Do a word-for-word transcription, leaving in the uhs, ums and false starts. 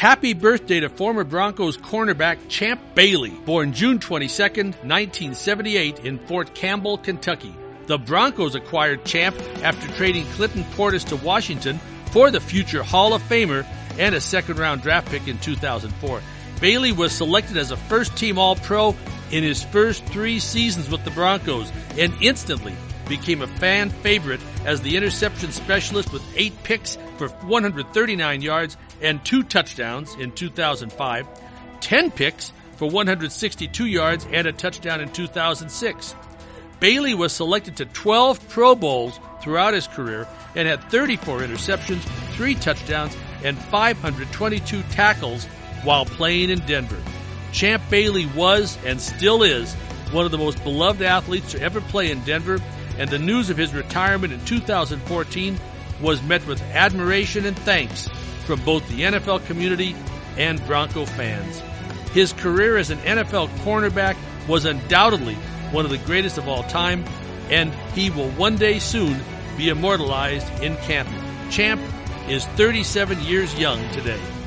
Happy birthday to former Broncos cornerback Champ Bailey, born June twenty-second, nineteen seventy-eight in Fort Campbell, Kentucky. The Broncos acquired Champ after trading Clinton Portis to Washington for the future Hall of Famer and a second-round draft pick in two thousand four. Bailey was selected as a first-team All-Pro in his first three seasons with the Broncos and instantly became a fan favorite as the interception specialist with eight picks for one hundred thirty-nine yards and two touchdowns in two thousand five, ten picks for one hundred sixty-two yards and a touchdown in two thousand six. Bailey was selected to twelve Pro Bowls throughout his career and had thirty-four interceptions, three touchdowns, and five hundred twenty-two tackles while playing in Denver. Champ Bailey was, and still is, one of the most beloved athletes to ever play in Denver, and the news of his retirement in two thousand fourteen was met with admiration and thanks from both the N F L community and Bronco fans. His career as an N F L cornerback was undoubtedly one of the greatest of all time, and he will one day soon be immortalized in Canton. Champ is thirty-seven years young today.